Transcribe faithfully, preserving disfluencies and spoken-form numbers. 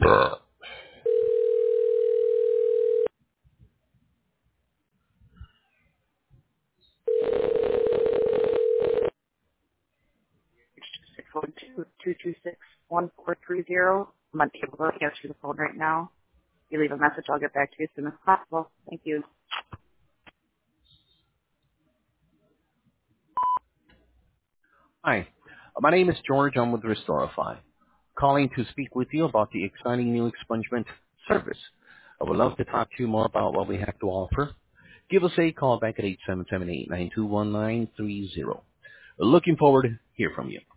six one two, two two six, one four three zero. I'm not able to answer the phone right now. If you leave a message, I'll get back to you as soon as possible. Thank you. Hi, uh, my name is George. I'm with Restorify, calling to speak with you about the exciting new expungement service. I would love to talk to you more about what we have to offer. Give us a call back at eight seven seven, eight nine two, one nine three zero. Looking forward to hear from you.